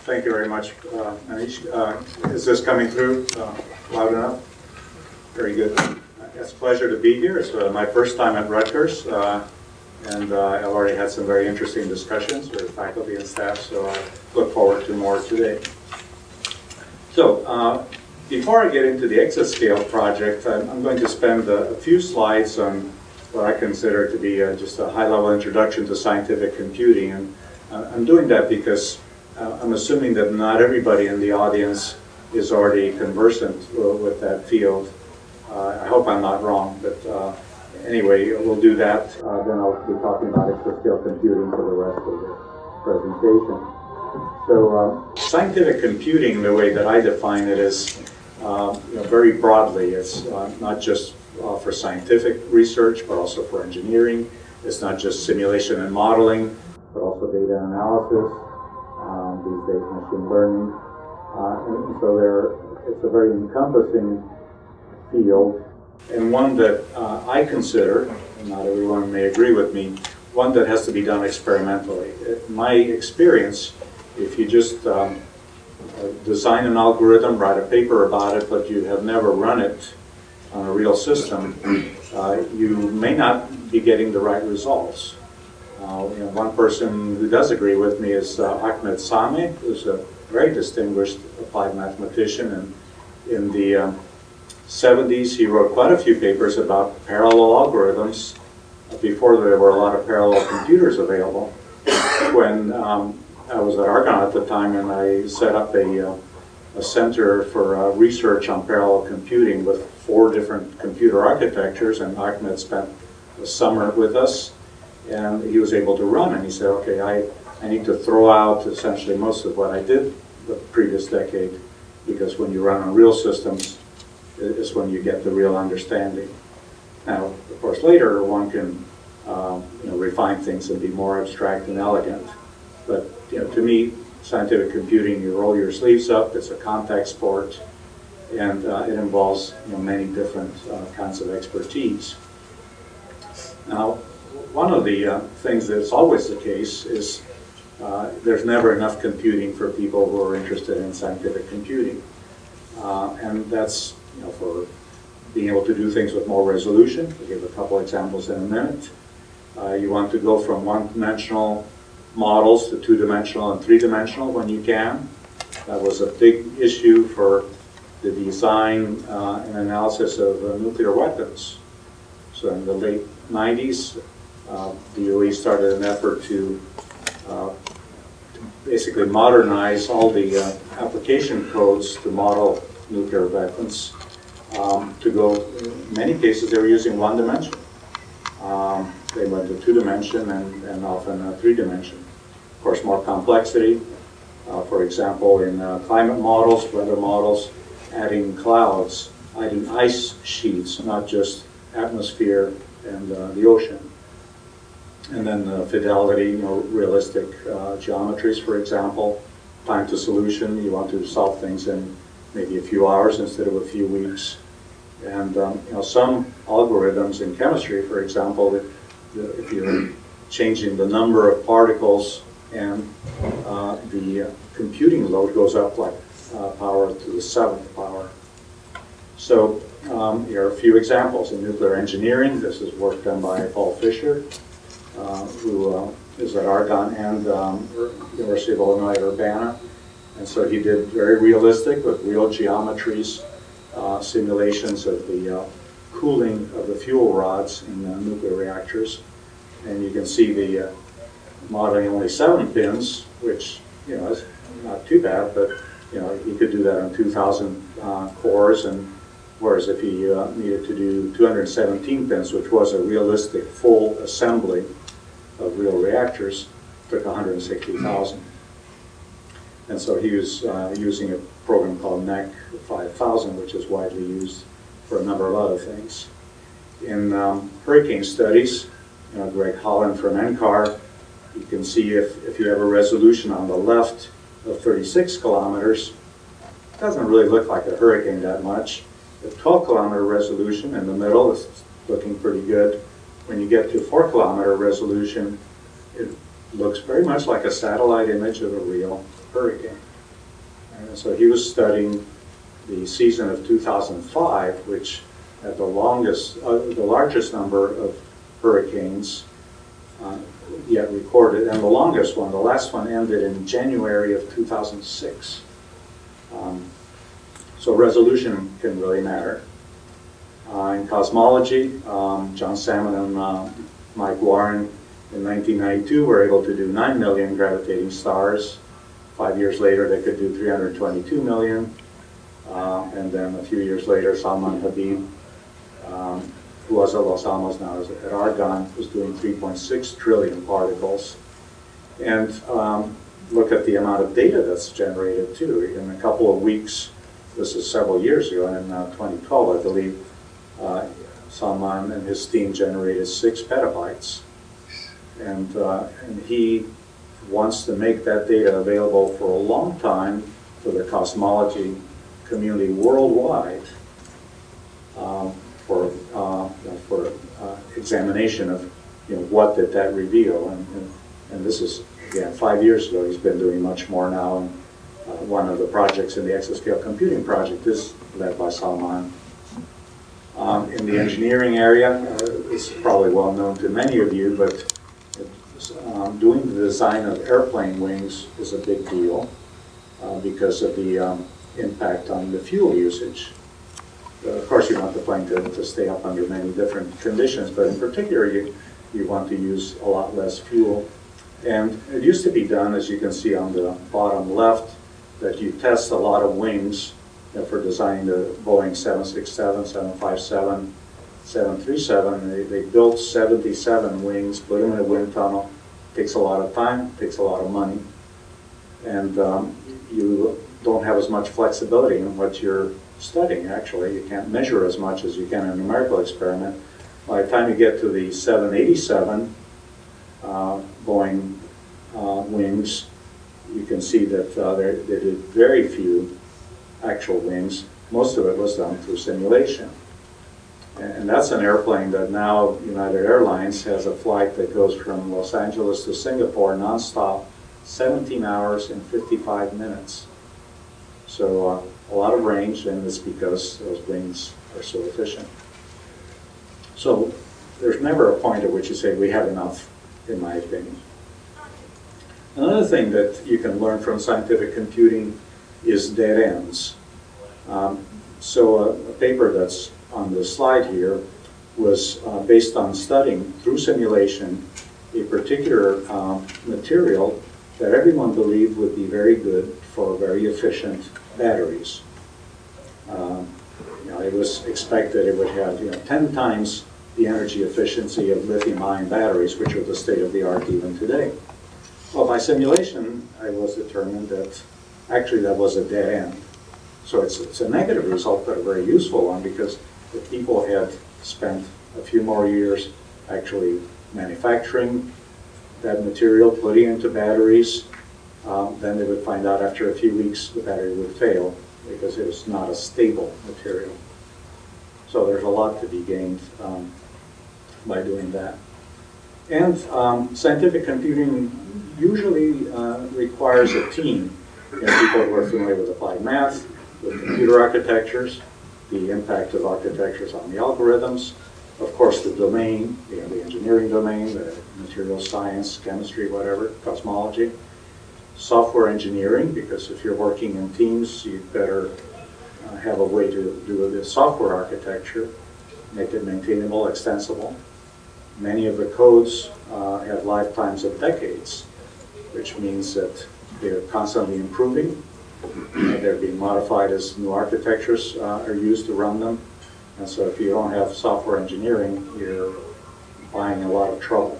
Thank you very much, Manish. Is this coming through loud enough? Very good. It's a pleasure to be here. It's my first time at Rutgers, and I've already had some very interesting discussions with faculty and staff, so I look forward to more today. So, before I get into the Exascale project, I'm going to spend a few slides on what I consider to be just a high-level introduction to scientific computing. And I'm doing that because I'm assuming that not everybody in the audience is already conversant with that field. I hope I'm not wrong, but anyway, we'll do that. Then I'll be talking about exascale computing for the rest of the presentation. So scientific computing, the way that I define it, is very broadly. It's not just for scientific research, but also for engineering. It's not just simulation and modeling, but also data analysis. These days, machine learning. And so it's a very encompassing field, and one that I consider, and not everyone may agree with me, one that has to be done experimentally. In my experience, if you just design an algorithm, write a paper about it, but you have never run it on a real system, you may not be getting the right results. One person who does agree with me is Ahmed Sameh, who's a very distinguished applied mathematician, and in the 70s he wrote quite a few papers about parallel algorithms before there were a lot of parallel computers available. When I was at Argonne at the time, and I set up a center for research on parallel computing with 4 different computer architectures, and Ahmed spent the summer with us, and he was able to run, and he said, okay, I need to throw out essentially most of what I did the previous decade, because when you run on real systems is when you get the real understanding. Now, of course, later one can refine things and be more abstract and elegant, but to me, scientific computing, you roll your sleeves up, it's a contact sport, and it involves many different kinds of expertise. Now, one of the things that's always the case is there's never enough computing for people who are interested in scientific computing. And that's for being able to do things with more resolution. I'll give a couple examples in a minute. You want to go from one-dimensional models to two-dimensional and three-dimensional when you can. That was a big issue for the design and analysis of nuclear weapons. So in the late 90s, DOE started an effort to basically modernize all the application codes to model nuclear weapons. To go, in many cases, they were using one dimension. They went to 2-dimension and often 3-dimension. Of course, more complexity. For example, in climate models, weather models, adding clouds, adding ice sheets, not just atmosphere and the ocean. And then fidelity, realistic geometries, for example. Time to solution, you want to solve things in maybe a few hours instead of a few weeks. And some algorithms in chemistry, for example, if you're changing the number of particles and the computing load goes up like power to the 7th power. So here are a few examples. In nuclear engineering, this is work done by Paul Fisher, who is at Argonne and University of Illinois at Urbana. And so he did very realistic, with real geometries, simulations of the cooling of the fuel rods in nuclear reactors. And you can see the modeling only 7 pins, which is not too bad, but you could do that on 2,000 cores, and whereas if you needed to do 217 pins, which was a realistic full assembly of real reactors, took 160,000. And so he was using a program called NEC 5000, which is widely used for a number of other things. In hurricane studies, Greg Holland from NCAR, you can see if you have a resolution on the left of 36 kilometers, it doesn't really look like a hurricane that much. The 12-kilometer resolution in the middle is looking pretty good. When you get to 4-kilometer resolution, it looks very much like a satellite image of a real hurricane. And so he was studying the season of 2005, which had the largest number of hurricanes yet recorded, and the longest one, the last one, ended in January of 2006. So resolution can really matter. In cosmology, John Salmon and Mike Warren in 1992 were able to do 9 million gravitating stars. 5 years later, they could do 322 million. And then a few years later, Salman Habib, who was at Los Alamos, now is at Argonne, was doing 3.6 trillion particles. And look at the amount of data that's generated too. In a couple of weeks, this is several years ago, in 2012, I believe, Salman and his team generated 6 petabytes. And he wants to make that data available for a long time for the cosmology community worldwide for examination of, what did that reveal. And this is, again, 5 years ago. He's been doing much more now. And one of the projects in the Exascale Computing Project is led by Salman. In the engineering area, it's probably well known to many of you, but doing the design of airplane wings is a big deal because of the impact on the fuel usage. Of course, you want the plane to stay up under many different conditions, but in particular, you want to use a lot less fuel. And it used to be done, as you can see on the bottom left, that you test a lot of wings for designing the Boeing 767, 757, 737. They built 77 wings, put them in a wind tunnel. Takes a lot of time, takes a lot of money, and you don't have as much flexibility in what you're studying, actually. You can't measure as much as you can in a numerical experiment. By the time you get to the 787 Boeing wings, you can see that they did very few actual wings. Most of it was done through simulation. And that's an airplane that now United Airlines has a flight that goes from Los Angeles to Singapore nonstop, 17 hours and 55 minutes. So a lot of range, and it's because those wings are so efficient. So there's never a point at which you say we have enough, in my opinion. Another thing that you can learn from scientific computing is dead ends. So a paper that's on the slide here was based on studying through simulation a particular material that everyone believed would be very good for very efficient batteries. It was expected it would have 10 times the energy efficiency of lithium-ion batteries, which are the state of the art even today. Well, by simulation, I was determined that actually that was a dead end. So it's a negative result, but a very useful one, because if people had spent a few more years actually manufacturing that material, putting it into batteries, then they would find out after a few weeks the battery would fail because it was not a stable material. So there's a lot to be gained by doing that. And scientific computing usually requires a team. People who are familiar with applied math, with computer architectures, the impact of architectures on the algorithms, of course the domain, the engineering domain, the material science, chemistry, whatever, cosmology, software engineering, because if you're working in teams, you'd better have a way to do the software architecture, make it maintainable, extensible. Many of the codes have lifetimes of decades, which means that they're constantly improving. They're being modified as new architectures are used to run them. And so if you don't have software engineering, you're buying a lot of trouble.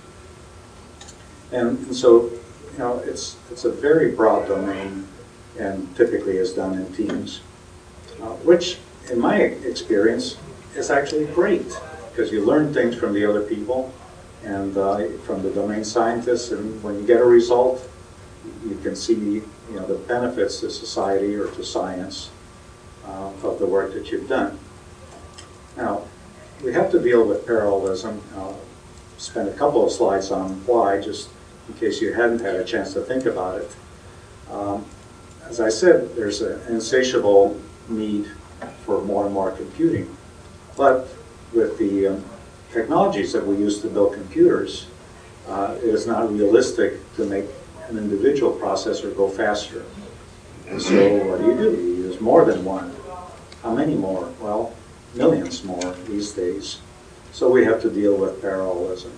And so, it's a very broad domain and typically is done in teams, which in my experience is actually great because you learn things from the other people and from the domain scientists, and when you get a result, you can see the benefits to society or to science of the work that you've done. Now, we have to deal with parallelism. I'll spend a couple of slides on why, just in case you hadn't had a chance to think about it. as I said, there's an insatiable need for more and more computing. But with the technologies that we use to build computers, it is not realistic to make an individual processor go faster. And so what do? You use more than one. How many more? Well, millions more these days. So we have to deal with parallelism.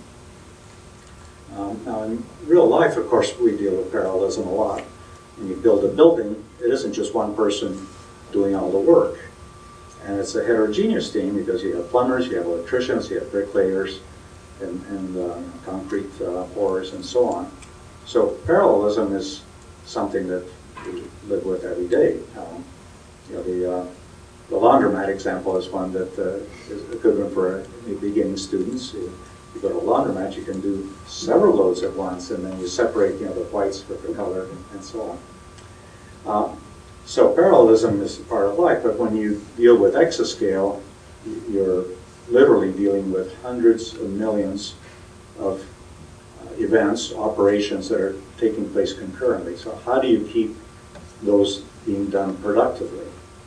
Now in real life, of course, we deal with parallelism a lot. When you build a building, it isn't just one person doing all the work. And it's a heterogeneous team because you have plumbers, you have electricians, you have bricklayers, and concrete pourers, and so on. So parallelism is something that we live with every day. The laundromat example is one that is a good one for beginning students. You go to a laundromat, you can do several loads at once, and then you separate the whites with the color, and so on. So parallelism is part of life, but when you deal with exascale, you're literally dealing with hundreds of millions of events, operations that are taking place concurrently. So how do you keep those being done productively?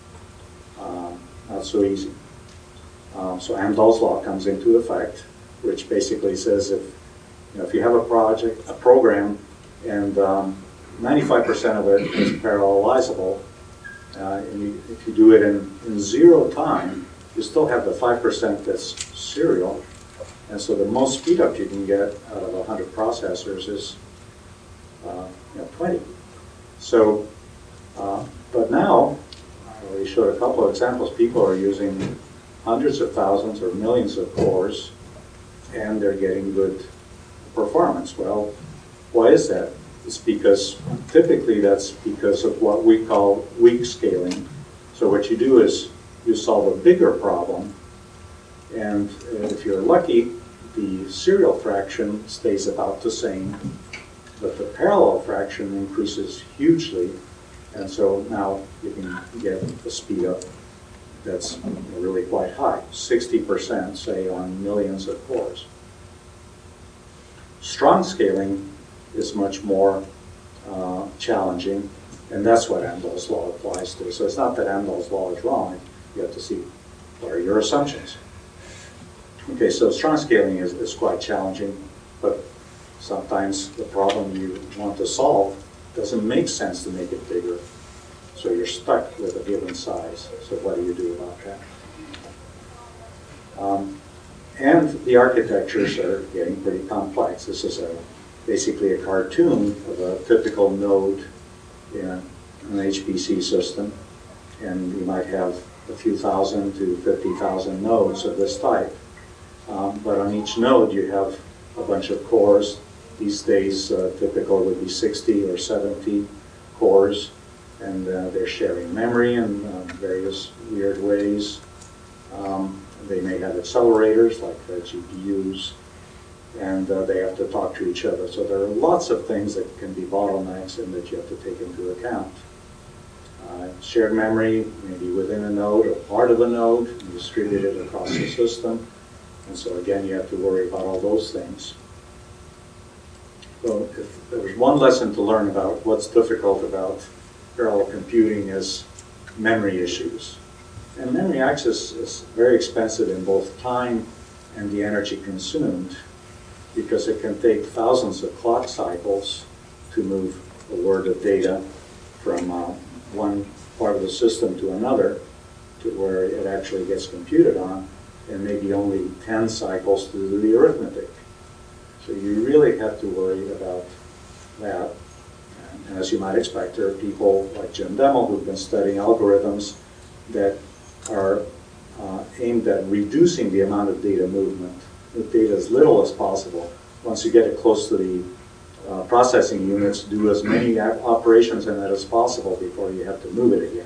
Not so easy. So Amdahl's law comes into effect, which basically says if you have a program, and 95% of it is parallelizable, and if you do it in zero time, you still have the 5% that's serial, and so the most speed up you can get out of 100 processors is 20. So, but now, we showed a couple of examples. People are using hundreds of thousands or millions of cores, and they're getting good performance. Well, why is that? It's because typically that's because of what we call weak scaling. So what you do is you solve a bigger problem, and if you're lucky, the serial fraction stays about the same, but the parallel fraction increases hugely, and so now you can get a speed up that's really quite high, 60%, say, on millions of cores. Strong scaling is much more challenging, and that's what Amdahl's law applies to. So it's not that Amdahl's law is wrong. You have to see what are your assumptions. Okay, so strong scaling is quite challenging, but sometimes the problem you want to solve doesn't make sense to make it bigger. So you're stuck with a given size. So what do you do about that? And the architectures are getting pretty complex. This is basically a cartoon of a typical node in an HPC system. And you might have a few thousand to 50,000 nodes of this type. But on each node you have a bunch of cores. These days typical would be 60 or 70 cores, and they're sharing memory in various weird ways. They may have accelerators like GPUs, and they have to talk to each other. So there are lots of things that can be bottlenecks and that you have to take into account. Shared memory, maybe within a node or part of a node, distributed across the system. And so again, you have to worry about all those things. So if there's one lesson to learn about what's difficult about parallel computing is memory issues. And memory access is very expensive in both time and the energy consumed, because it can take thousands of clock cycles to move a word of data from one part of the system to another, to where it actually gets computed on, and maybe only 10 cycles to do the arithmetic. So you really have to worry about that. And as you might expect, there are people like Jim Demmel who've been studying algorithms that are aimed at reducing the amount of data movement, with data as little as possible. Once you get it close to the processing units, do as many operations in it as possible before you have to move it again.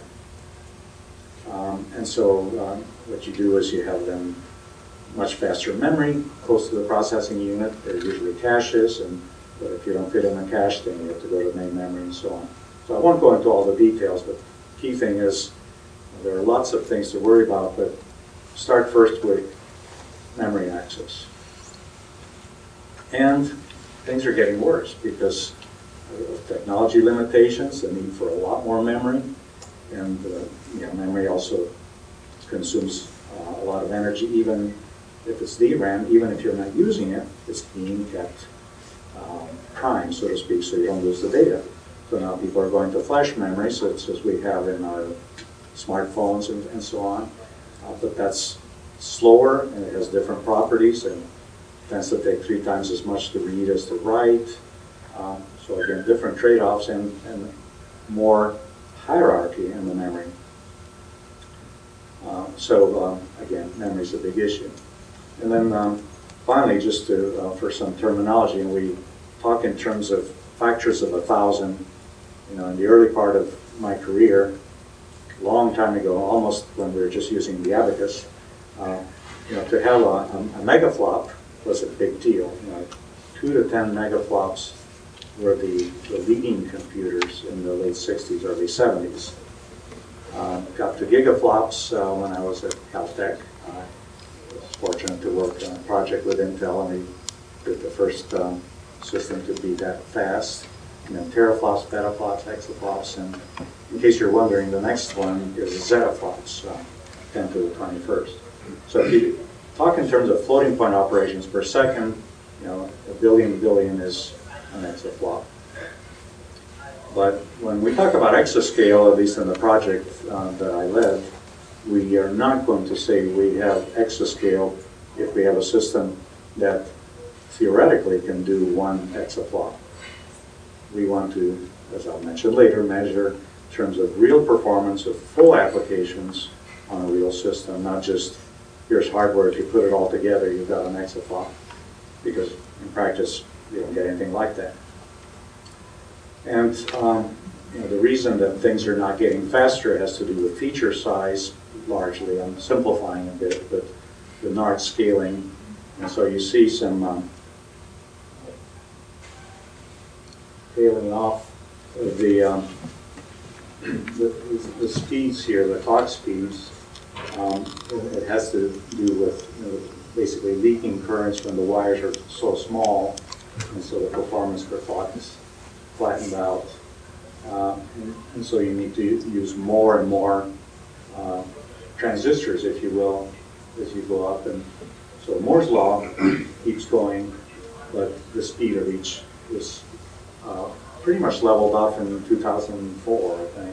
And so what you do is you have them much faster memory close to the processing unit. They're usually caches, but if you don't fit in the cache, then you have to go to main memory and so on. So I won't go into all the details, but the key thing is there are lots of things to worry about, but start first with memory access. And things are getting worse because technology limitations, the need for a lot more memory, and memory also consumes a lot of energy. Even if it's DRAM, even if you're not using it, it's being kept prime, so to speak, so you don't lose the data. So now people are going to flash memory, such as we have in our smartphones and so on, but that's slower and it has different properties and tends to take 3 times as much to read as to write. So again, different trade-offs and more hierarchy in the memory. Again, memory is a big issue. And then finally, just for some terminology, and we talk in terms of factors of 1,000. In the early part of my career, a long time ago, almost when we were just using the abacus, to have a megaflop was a big deal. 2 to 10 megaflops were the leading computers in the late 60s, early 70s. Got to gigaflops when I was at Caltech. I was fortunate to work on a project with Intel, and we did the first system to be that fast. And then teraflops, petaflops, exaflops, and in case you're wondering, the next one is zettaflops, 10 to the 21st. So if you talk in terms of floating point operations per second, a billion is an exaflop. But when we talk about exascale, at least in the project that I led, we are not going to say we have exascale if we have a system that theoretically can do 1 exaflop. We want to, as I'll mention later, measure in terms of real performance of full applications on a real system, not just here's hardware, if you put it all together, you've got an exaflop, because in practice, you don't get anything like that. And the reason that things are not getting faster has to do with feature size, largely. I'm simplifying a bit, but the NART scaling. And so you see some scaling off of the speeds here, the clock speeds. It has to do with basically leaking currents when the wires are so small, and so the performance per clock is flattened out. And so you need to use more and more transistors, if you will, as you go up. And so Moore's law keeps going, but the speed of each is pretty much leveled off in 2004, I think.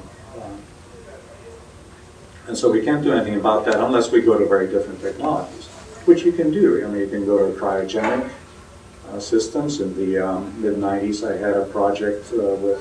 And so we can't do anything about that unless we go to very different technologies, which you can do. I mean, you can go to cryogenic systems. In the mid-90s, I had a project with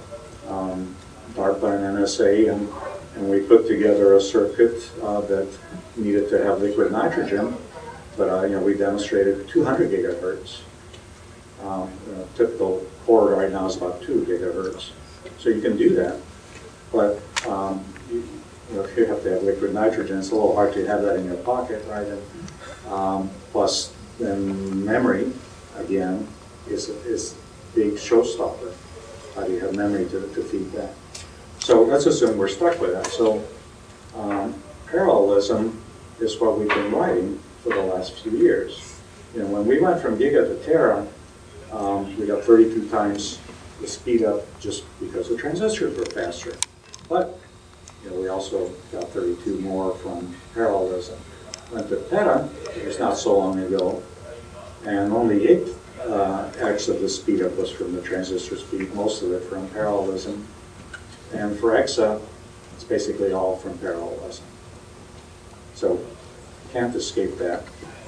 DARPA and NSA, and we put together a circuit that needed to have liquid nitrogen, but we demonstrated 200 gigahertz. Typical core right now is about 2 gigahertz. So you can do that, but if you have to have liquid nitrogen, it's a little hard to have that in your pocket, right? And, plus, then memory, again, is a big showstopper. How do you have memory to feed that? So let's assume we're stuck with that. So parallelism is what we've been writing for the last few years. When we went from giga to tera, we got 32 times the speed up just because the transistors were faster. But we also got 32 more from parallelism. Went to peta, it was not so long ago, and only 8x of the speed up was from the transistor speed, most of it from parallelism. And for exa, it's basically all from parallelism. So can't escape that.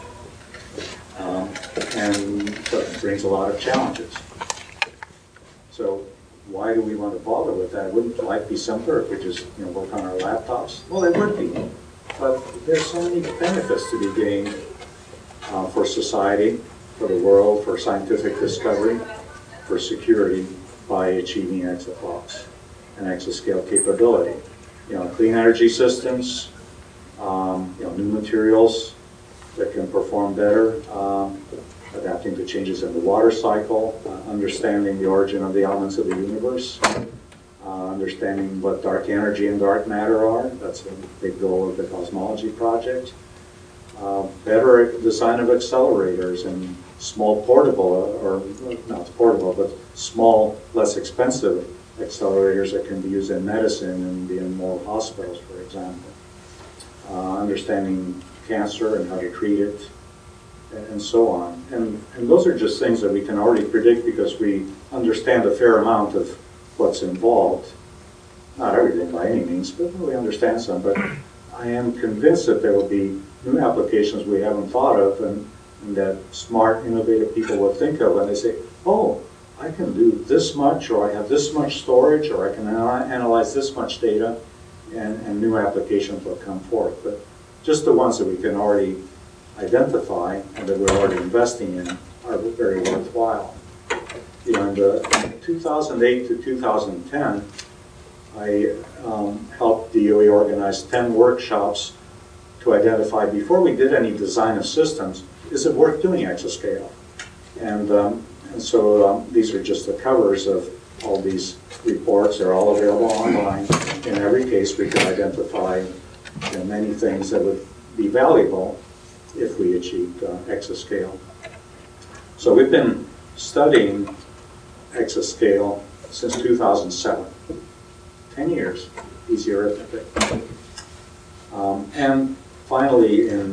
And so it brings a lot of challenges. So why do we want to bother with that? Wouldn't life be simpler if we just work on our laptops? Well, it would be. But there's so many benefits to be gained for society, for the world, for scientific discovery, for security by achieving exaflops and exascale capability. Clean energy systems, new materials that can perform better, adapting to changes in the water cycle, understanding the origin of the elements of the universe, understanding what dark energy and dark matter are. That's a big goal of the Cosmology Project. Better design of accelerators and small portable, or not portable, but small, less expensive accelerators that can be used in medicine and in more hospitals, for example. Understanding cancer and how to treat it, and so on. And those are just things that we can already predict because we understand a fair amount of what's involved. Not everything by any means, but we understand some. But I am convinced that there will be new applications we haven't thought of and that smart, innovative people will think of when they say, oh, I can do this much, or I have this much storage, or I can analyze this much data, and new applications will come forth. But just the ones that we can already identify and that we're already investing in are very worthwhile. You know, in the 2008 to 2010, I helped DOE organize 10 workshops to identify, before we did any design of systems, is it worth doing exascale? And so these are just the covers of all these reports. They're all available online. In every case, we can identify many things that would be valuable if we achieved exascale. So we've been studying exascale since 2007. 10 years, easy arithmetic. And finally in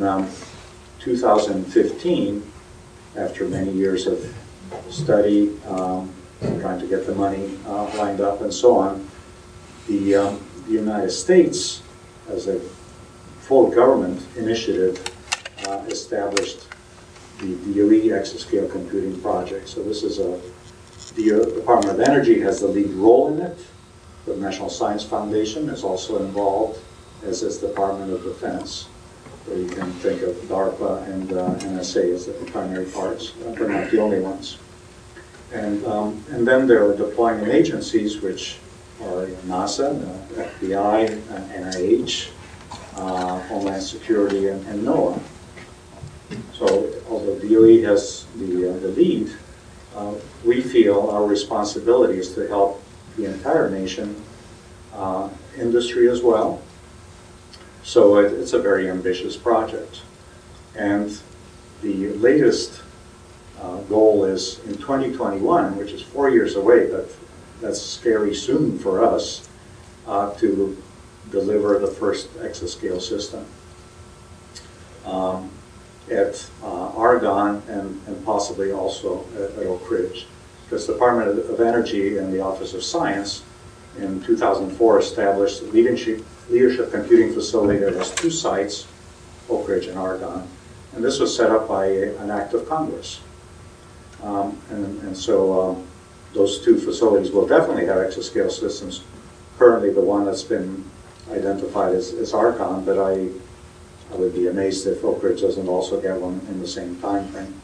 2015, after many years of study, trying to get the money lined up and so on, the United States, as a full government initiative, established the DOE Exascale Computing Project. So this is the Department of Energy has the lead role in it. The National Science Foundation is also involved, as is the Department of Defense, where you can think of DARPA and NSA as the primary parts, but not the only ones. And then there are deployment agencies, which are NASA, the FBI, NIH, Homeland Security, and NOAA. So although DOE has the lead, we feel our responsibility is to help the entire nation, industry as well. So it's a very ambitious project. And the latest goal is in 2021, which is 4 years away, but that's scary soon for us, to deliver the first exascale system at Argonne and possibly also at Oak Ridge. Because the Department of Energy and the Office of Science in 2004 established a leadership computing facility that has 2 sites, Oak Ridge and Argonne. And this was set up by an act of Congress. So those 2 facilities will definitely have exascale systems. Currently the one that's been identified is Argonne, but I would be amazed if Oak Ridge doesn't also get one in the same time frame.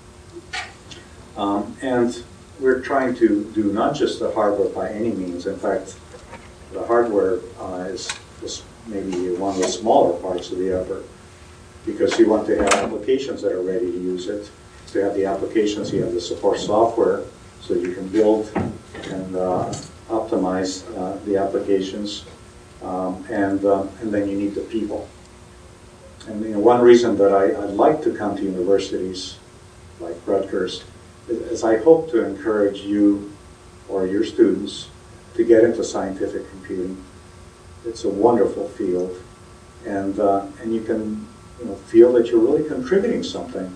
And we're trying to do not just the hardware by any means. In fact, the hardware is maybe one of the smaller parts of the effort, because you want to have applications that are ready to use it. To have the applications, you have the support software, so you can build and optimize the applications, and then you need the people. And one reason that I'd like to come to universities like Rutgers is I hope to encourage you or your students to get into scientific computing. It's a wonderful field, and you can feel that you're really contributing something.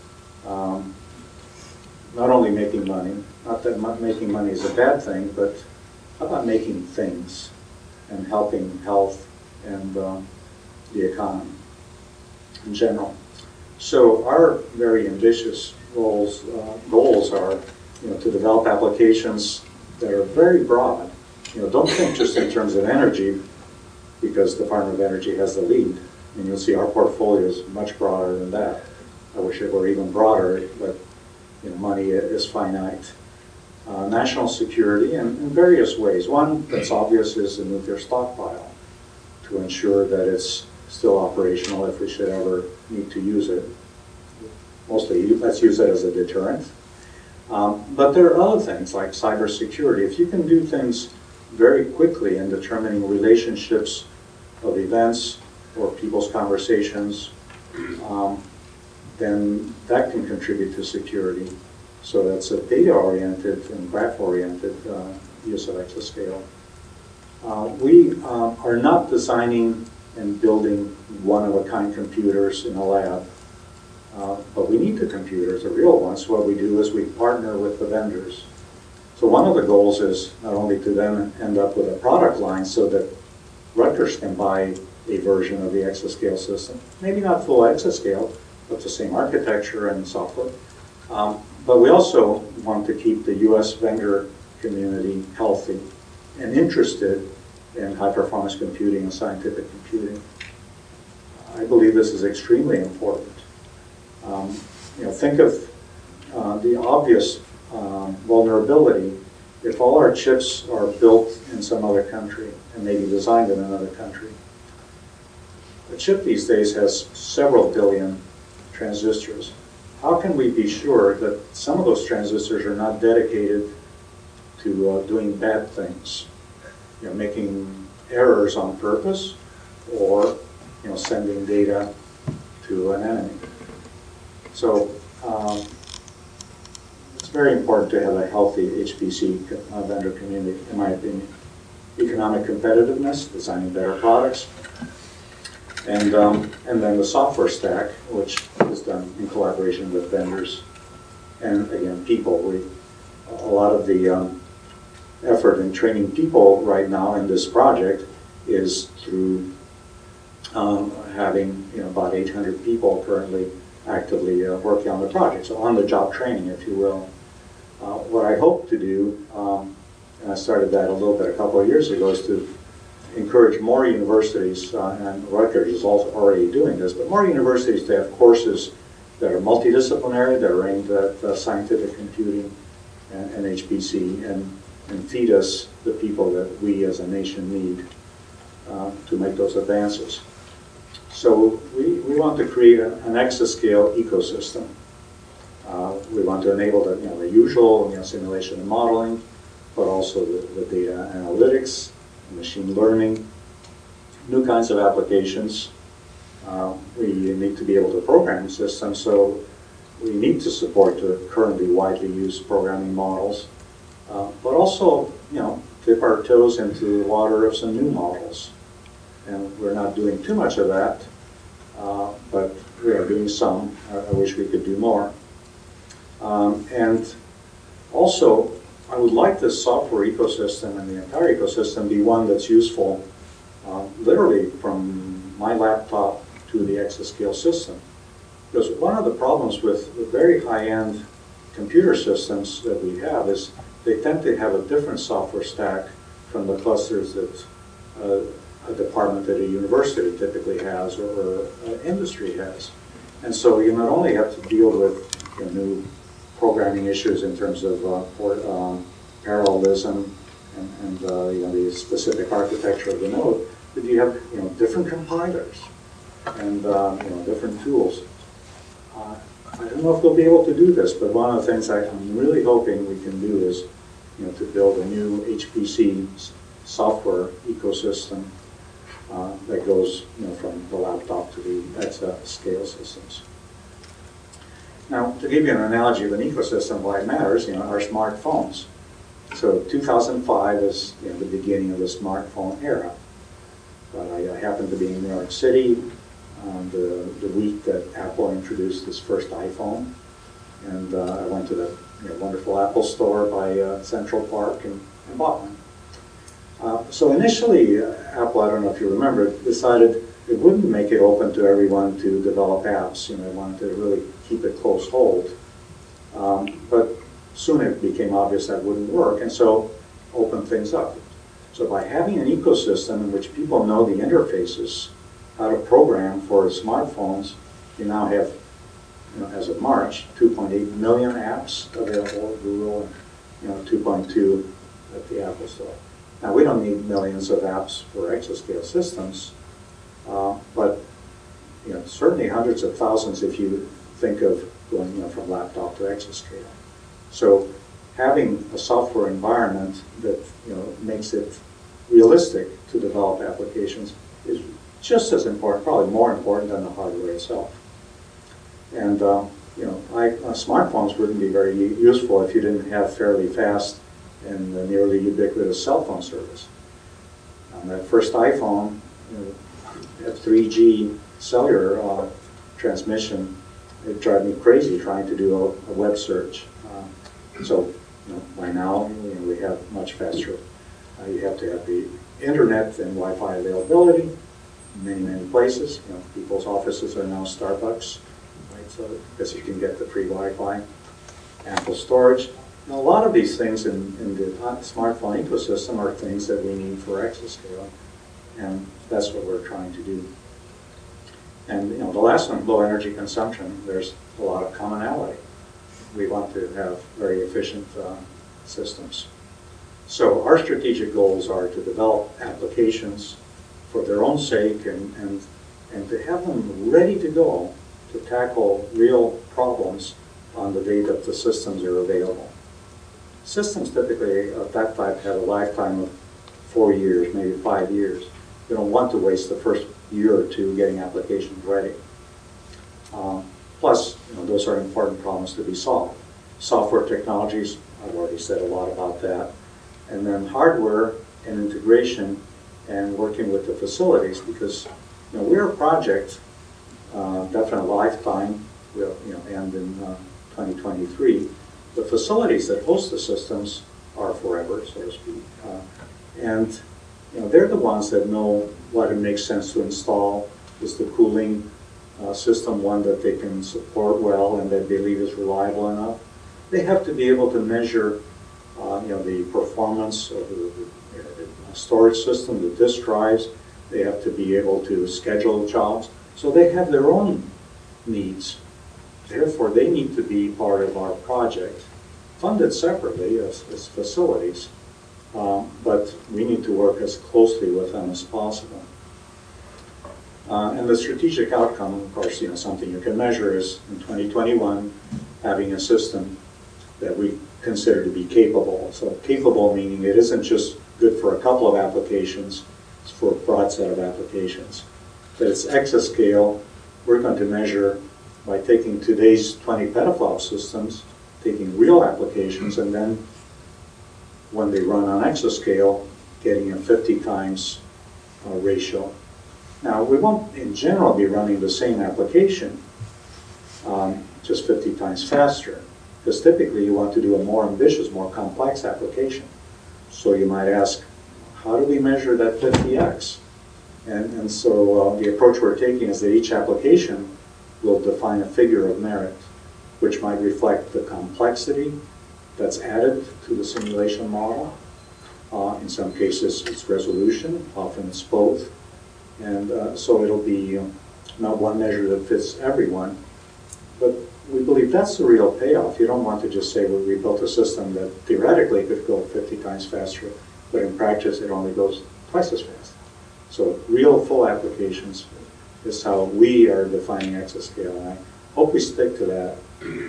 Not only making money, not that making money is a bad thing, but how about making things and helping health and the economy in general. So our very ambitious goals are to develop applications that are very broad. Don't think just in terms of energy, because the Department of Energy has the lead. And you'll see our portfolio is much broader than that. I wish it were even broader, but money is finite. National security in various ways. One that's obvious is the nuclear stockpile, to ensure that it's still operational if we should ever need to use it. Mostly, let's use it as a deterrent. But there are other things like cybersecurity. If you can do things very quickly in determining relationships of events or people's conversations, then that can contribute to security. So that's a data-oriented and graph-oriented use of exascale. We are not designing and building one-of-a-kind computers in a lab, but we need the computers, the real ones. What we do is we partner with the vendors. So one of the goals is not only to then end up with a product line so that Rutgers can buy a version of the exascale system, maybe not full exascale, but the same architecture and software. But we also want to keep the US vendor community healthy and interested in high-performance computing and scientific computing. I believe this is extremely important. Think of the obvious vulnerability. If all our chips are built in some other country and maybe designed in another country, a chip these days has several billion transistors. How can we be sure that some of those transistors are not dedicated to doing bad things, making errors on purpose, or sending data to an enemy? So it's very important to have a healthy HPC vendor community, in my opinion. Economic competitiveness, designing better products, and then the software stack, which is done in collaboration with vendors, and again, people. A lot of the effort in training people right now in this project is through having about 800 people currently actively working on the project, so on-the-job training, if you will. What I hope to do, and I started that a couple of years ago, is to encourage more universities, and Rutgers is also already doing this, but more universities to have courses that are multidisciplinary, that are aimed at scientific computing and HPC, and feed us the people that we as a nation need to make those advances. So we want to create an exascale ecosystem. We want to enable the usual simulation and modeling, but also the data analytics, machine learning, new kinds of applications. We need to be able to program systems, so we need to support the currently widely used programming models, but also dip our toes into the water of some new models. And we're not doing too much of that, but we are doing some. I wish we could do more. And also, I would like this software ecosystem and the entire ecosystem be one that's useful literally from my laptop to the exascale system. Because one of the problems with the very high-end computer systems that we have is they tend to have a different software stack from the clusters that a department at a university typically has, or industry has. And so you not only have to deal with new programming issues in terms of parallelism and the specific architecture of the node, but you have different compilers and different tools. I don't know if we'll be able to do this, but one of the things I'm really hoping we can do is to build a new HPC software ecosystem that goes from the laptop to the exascale systems. Now, to give you an analogy of an ecosystem, why it matters, our smartphones. So 2005 is the beginning of the smartphone era. But I happened to be in New York City the week that Apple introduced its first iPhone, and I went to the wonderful Apple store by Central Park and bought one. So initially, Apple, I don't know if you remember, decided it wouldn't make it open to everyone to develop apps. They wanted to really keep it close hold. But soon it became obvious that wouldn't work, and so opened things up. So by having an ecosystem in which people know the interfaces, how to program for smartphones, you now have, as of March, 2.8 million apps available at Google, and 2.2 at the Apple Store. Now, we don't need millions of apps for exascale systems, but certainly hundreds of thousands if you think of going from laptop to exascale. So having a software environment that makes it realistic to develop applications is just as important, probably more important than the hardware itself. And smartphones wouldn't be very useful if you didn't have fairly fast and nearly ubiquitous cell phone service. On that first iPhone, had 3G cellular transmission. It drive me crazy trying to do a web search. So by now we have much faster. You have to have the internet and Wi-Fi availability in many places. People's offices are now Starbucks, right? So because you can get the free Wi-Fi, ample storage. And a lot of these things in the smartphone ecosystem are things that we need for exascale, and that's what we're trying to do. And the last one, low energy consumption, there's a lot of commonality. We want to have very efficient systems. So our strategic goals are to develop applications for their own sake and to have them ready to go to tackle real problems on the day that the systems are available. Systems typically of that type have a lifetime of 4 years, maybe 5 years. You don't want to waste the first year or two getting applications ready. Plus, those are important problems to be solved. Software technologies, I've already said a lot about that. And then hardware and integration and working with the facilities, because we're a project, definite lifetime, will end in 2023. The facilities that host the systems are forever, so to speak. And they're the ones that know what it makes sense to install. Is the cooling system one that they can support well and that they believe is reliable enough? They have to be able to measure the performance of the storage system, the disk drives. They have to be able to schedule jobs. So they have their own needs. Therefore, they need to be part of our project, funded separately as facilities, but we need to work as closely with them as possible. And the strategic outcome, of course, something you can measure is in 2021 having a system that we consider to be capable. So capable meaning it isn't just good for a couple of applications, it's for a broad set of applications. That it's exascale, we're going to measure by taking today's 20 petaflop systems, taking real applications, and then when they run on exascale, getting a 50 times ratio. Now, we won't in general be running the same application, just 50 times faster, because typically you want to do a more ambitious, more complex application. So you might ask, how do we measure that 50x? And so the approach we're taking is that each application will define a figure of merit, which might reflect the complexity that's added to the simulation model. In some cases, it's resolution, often it's both. And so it'll be not one measure that fits everyone, but we believe that's the real payoff. You don't want to just say, well, we built a system that theoretically could go 50 times faster, but in practice it only goes twice as fast. So real full applications is how we are defining exascale, and I hope we stick to that.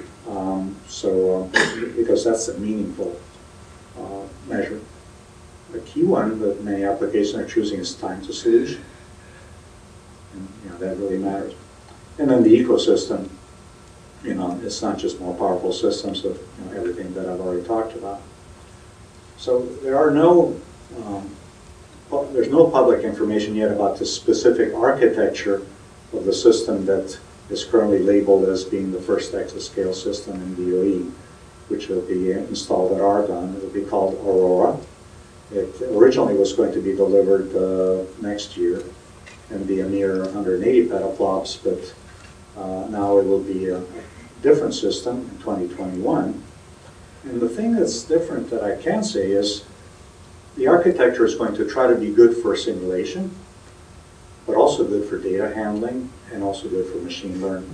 Because that's a meaningful measure. A key one that many applications are choosing is time to solution. And that really matters. And then the ecosystem, it's not just more powerful systems of everything that I've already talked about. So there's no public information yet about the specific architecture of the system that is currently labeled as being the first exascale system in DOE, which will be installed at Argonne. It will be called Aurora. It originally was going to be delivered next year and be a mere 180 petaflops, but now it will be a different system in 2021. And the thing that's different that I can say is the architecture is going to try to be good for simulation, but also good for data handling and also good for machine learning.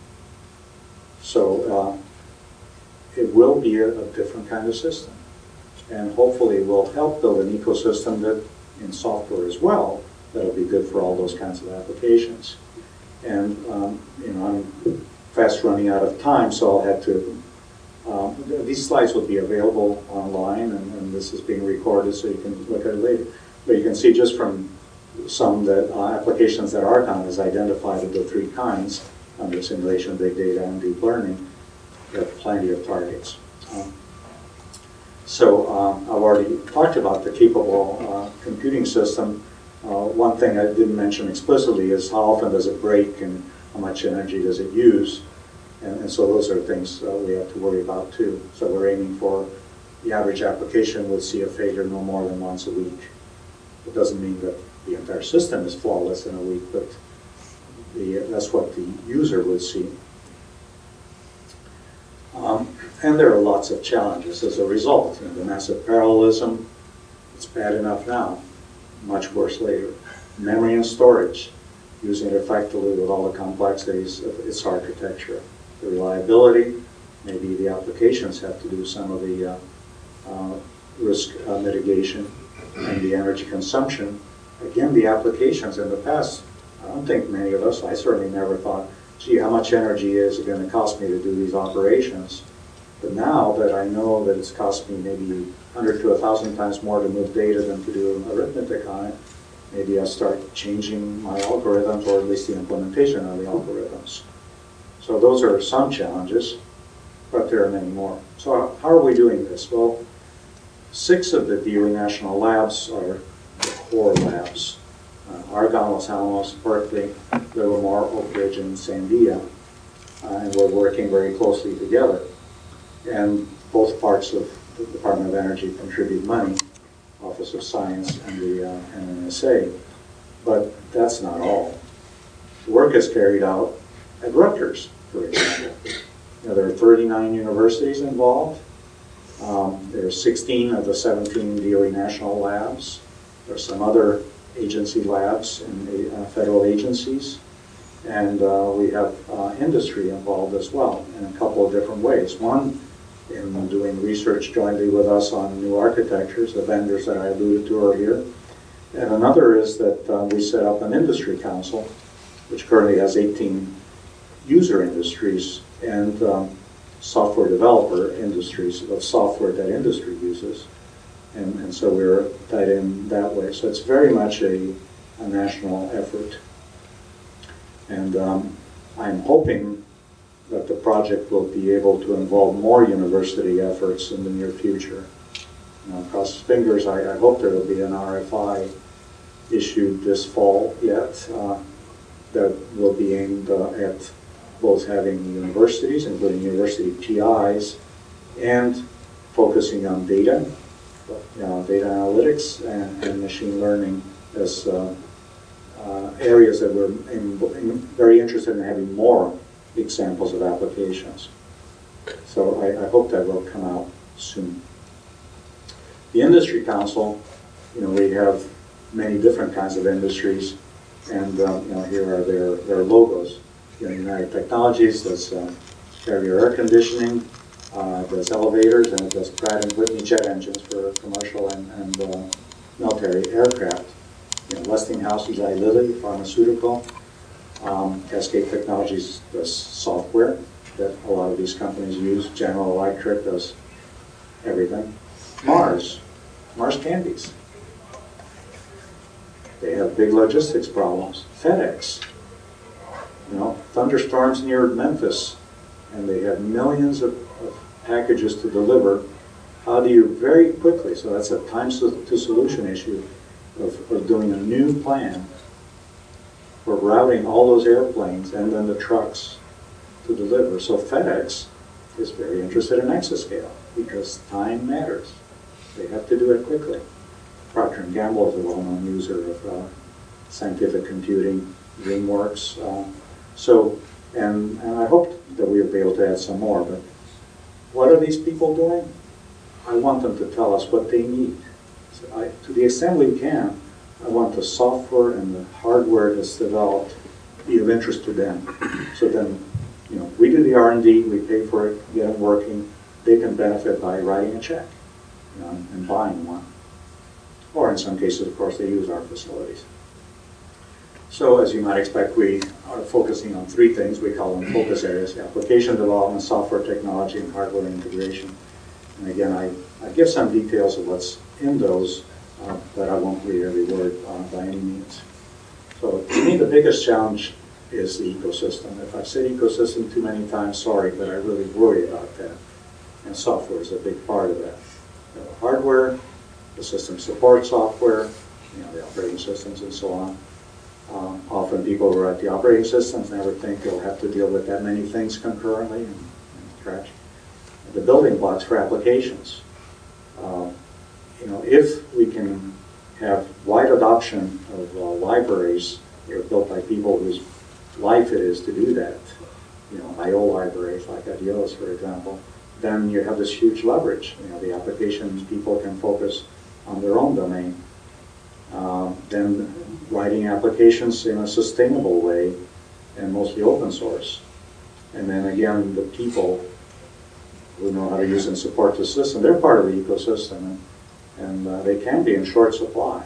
So it will be a different kind of system, and hopefully will help build an ecosystem that in software as well that'll be good for all those kinds of applications. And I'm fast running out of time, so I'll have to these slides will be available online, and this is being recorded so you can look at it later. But you can see just from some that applications that Argonne has identified of the three kinds, under simulation, big data, and deep learning. We have plenty of targets. I've already talked about the capable computing system. One thing I didn't mention explicitly is how often does it break and how much energy does it use. And so those are things we have to worry about too. So we're aiming for the average application would see a failure no more than once a week. It doesn't mean that the entire system is flawless in a week, but that's what the user would see. And there are lots of challenges as a result. The massive parallelism, it's bad enough now, much worse later. Memory and storage, using it effectively with all the complexities of its architecture. The reliability, maybe the applications have to do some of the risk mitigation, and the energy consumption. Again, the applications in the past, I don't think many of us, I certainly never thought, gee, how much energy is it going to cost me to do these operations? But now that I know that it's cost me maybe 100 to 1,000 times more to move data than to do arithmetic on it, maybe I start changing my algorithms, or at least the implementation of the algorithms. So those are some challenges, but there are many more. So how are we doing this? Well, 6 of the DOE national labs are the core labs. Argonne, Los Alamos, Berkeley, Livermore, Oak Ridge, and Sandia. And we're working very closely together. And both parts of the Department of Energy contribute money, Office of Science and the NNSA. But that's not all. The work is carried out at Rutgers, for example. There are 39 universities involved. There are 16 of the 17 DOE national labs. There are some other agency labs in federal agencies. And we have industry involved as well in a couple of different ways. One, in doing research jointly with us on new architectures, the vendors that I alluded to earlier. And another is that we set up an industry council, which currently has 18 user industries and software developer industries of software that industry uses. And so we're tied in that way. So it's very much a national effort. And I'm hoping that the project will be able to involve more university efforts in the near future. Cross fingers, I hope there will be an RFI issued this fall yet that will be aimed at both having universities, including university PIs, and focusing on data, data analytics and machine learning as areas that we're very interested in having more examples of applications. So I hope that will come out soon. The Industry Council, we have many different kinds of industries, and here are their logos. United Technologies does carrier air conditioning, does elevators, and it does Pratt & Whitney jet engines for commercial and military aircraft. Westinghouse is Eli Lilly, pharmaceutical. Cascade Technologies does software that a lot of these companies use. General Electric does everything. Mars Candies. They have big logistics problems. FedEx. Thunderstorms near Memphis, and they have millions of packages to deliver. How do you very quickly, so that's a time to solution issue of doing a new plan for routing all those airplanes and then the trucks to deliver. So FedEx is very interested in exascale because time matters. They have to do it quickly. Procter & Gamble is a well-known user of scientific computing, DreamWorks. And I hope that we'll be able to add some more, but what are these people doing? I want them to tell us what they need. So to the extent we can, I want the software and the hardware that's developed be of interest to them. So then, we do the R&D, we pay for it, get it working, they can benefit by writing a check, and buying one. Or in some cases, of course, they use our facilities. So as you might expect, we are focusing on 3 things. We call them focus areas: application development, software technology, and hardware integration. And again, I give some details of what's in those, but I won't read every word by any means. So to me, the biggest challenge is the ecosystem. If I've said ecosystem too many times, sorry, but I really worry about that. And software is a big part of that. The hardware, the system support software, the operating systems and so on. Often people who write the operating systems never think they'll have to deal with that many things concurrently and crash. The building blocks for applications. If we can have wide adoption of libraries that are built by people whose life it is to do that, I/O libraries like Adios, for example, then you have this huge leverage. The application people can focus on their own domain. Then writing applications in a sustainable way and mostly open source. And then again, the people who know how to use and support the system, they're part of the ecosystem, and they can be in short supply.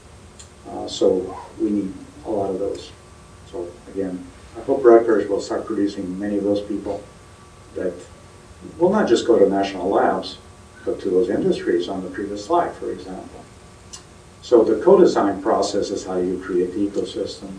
So we need a lot of those. So again, I hope Rutgers will start producing many of those people that will not just go to national labs, but to those industries on the previous slide, for example. So the co-design process is how you create the ecosystem.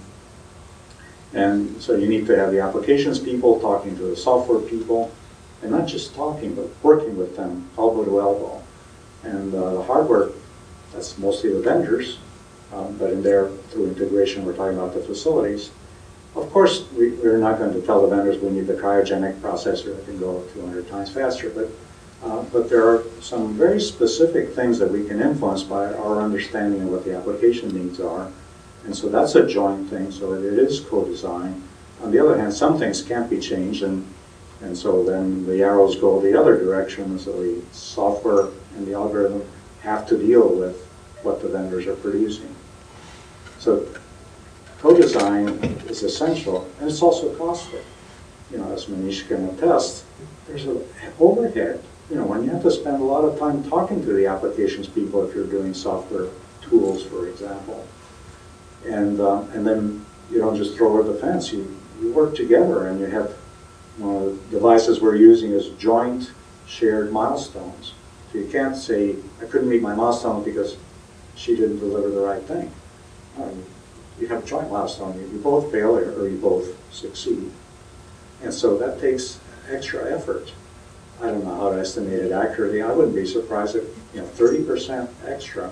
And so you need to have the applications people talking to the software people, and not just talking, but working with them elbow to elbow. And the hardware, that's mostly the vendors, but in there, through integration, we're talking about the facilities. Of course, we're not going to tell the vendors we need the cryogenic processor that can go 200 times faster, but there are some very specific things that we can influence by our understanding of what the application needs are. And so that's a joint thing, so it is co-design. On the other hand, some things can't be changed, and so then the arrows go the other direction, so the software and the algorithm have to deal with what the vendors are producing. So co-design is essential, and it's also costly. As Manish can attest, there's an overhead. When you have to spend a lot of time talking to the applications people if you're doing software tools, for example. And then you don't just throw over the fence. You work together, and you have one of the devices we're using is joint shared milestones. So you can't say, I couldn't meet my milestone because she didn't deliver the right thing. You have joint milestone. You both fail or you both succeed. And so that takes extra effort. I don't know how to estimate it accurately. I wouldn't be surprised if 30% extra.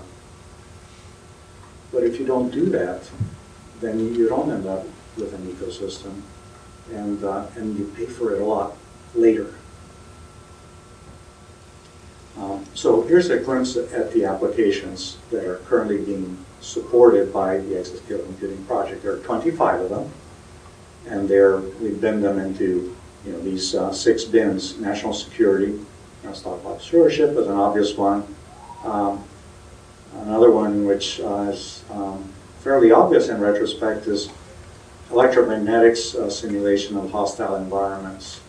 But if you don't do that, then you don't end up with an ecosystem, and you pay for it a lot later. So here's a glimpse at the applications that are currently being supported by the Exascale Computing Project. There are 25 of them, and we bin them into these 6 bins. National security, stockpile stewardship is an obvious one. Another one which is fairly obvious in retrospect is electromagnetics simulation of hostile environments.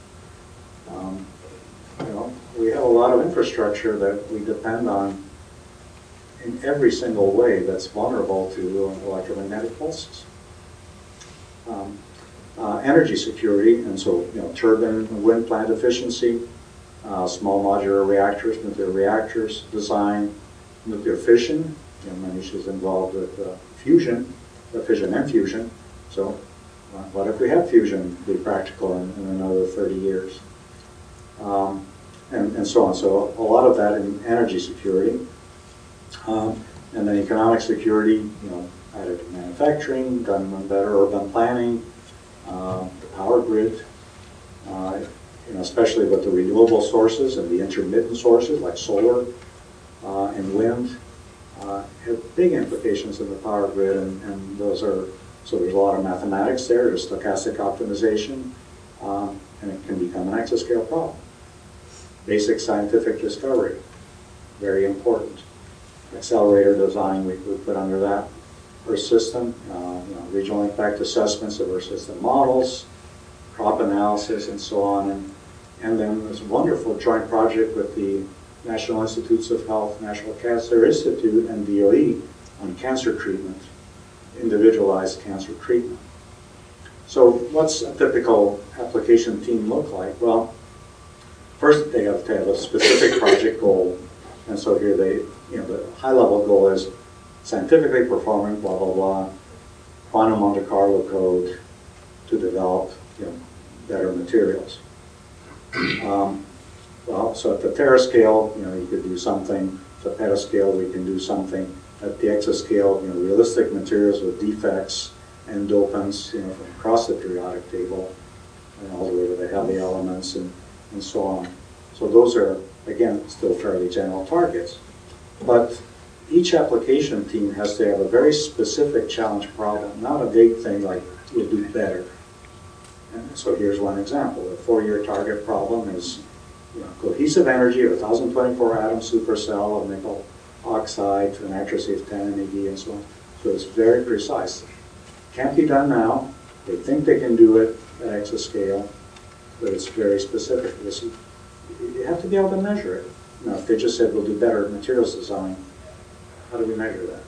We have a lot of infrastructure that we depend on in every single way that's vulnerable to electromagnetic pulses. Energy security, and so turbine and wind plant efficiency, small modular reactors, nuclear reactors design, nuclear fission. Manish is involved with fission and fusion. So what if we have fusion be practical in another 30 years? And so on. So a lot of that in energy security. And then economic security, additive manufacturing, done better urban planning, the power grid, especially with the renewable sources and the intermittent sources like solar and wind, have big implications in the power grid, and those are, so there's a lot of mathematics there, there's stochastic optimization, and it can become an exascale problem. Basic scientific discovery, very important. Accelerator design we put under that. Earth system, regional impact assessments of Earth system models, crop analysis, and so on. And then this wonderful joint project with the National Institutes of Health, National Cancer Institute, and DOE on cancer treatment, individualized cancer treatment. So what's a typical application team look like? Well, first they have to have a specific project goal. And so here the high-level goal is scientifically performant, blah, blah, blah, quantum Monte Carlo code, to develop better materials. Well, so at the terascale, you could do something. At the petascale, we can do something. At the exascale, realistic materials with defects and dopants, from across the periodic table, and all the way to the heavy elements and so on. So those are, again, still fairly general targets. But each application team has to have a very specific challenge problem, not a big thing like we'll do better. And so here's one example. The 4-year target problem is cohesive energy of 1,024 atom supercell of nickel oxide to an accuracy of 10 MeV and so on. So it's very precise. Can't be done now. They think they can do it at exascale, but it's very specific. You have to be able to measure it. Now, if they just said we'll do better materials design, how do we measure that?